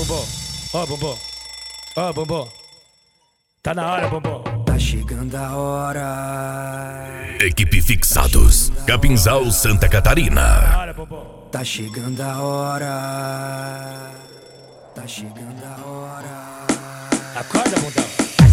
bumbum. Ó, bumbum. Ó, bumbum. Tá na hora, bumbum. Tá chegando a hora. Equipe Fixados, Capinzal, Santa Catarina. Tá na hora, bumbum. Tá chegando a hora. Tá chegando a hora. Acorda, bundão.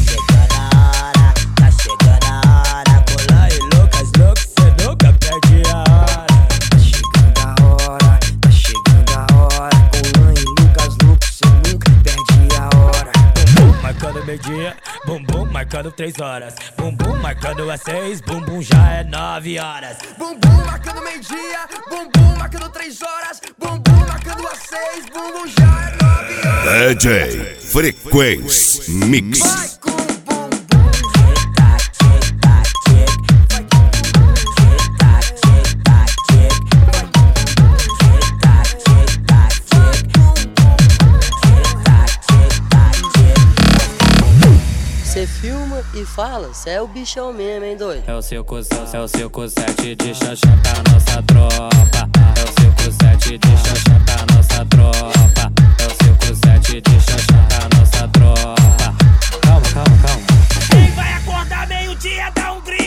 Tá chegando a hora, Colan e Lucas, cê nunca perde a hora. Tá chegando a hora, tá chegando a hora. Colan e Lucas, cê nunca perde a hora. Bumbum marcando meio-dia, bumbum marcando 3 horas. Bumbum marcando às 6, bumbum já é 9 horas. Bumbum marcando meio-dia, bumbum marcando 3 horas. Bumbum marcando às 6, bumbum já é 9 horas. DJ Frequência Mix. Vai com o bumbum. Tic-tac, tic-tac, tic. Vai com o bumbum. Tic-tac, tic-tac, tic. Vai com o bumbum. Tic-tac, tic-tac, tic. Tic-tac, tic-tac, tic. Cê filma e fala, cê é o bichão mesmo, hein, doido? É o 57 de xaxá pra nossa tropa. É o 57 de xaxá pra nossa tropa. É o 57 de xaxá pra nossa tropa. Calma. Quem vai acordar meio-dia dá um grito.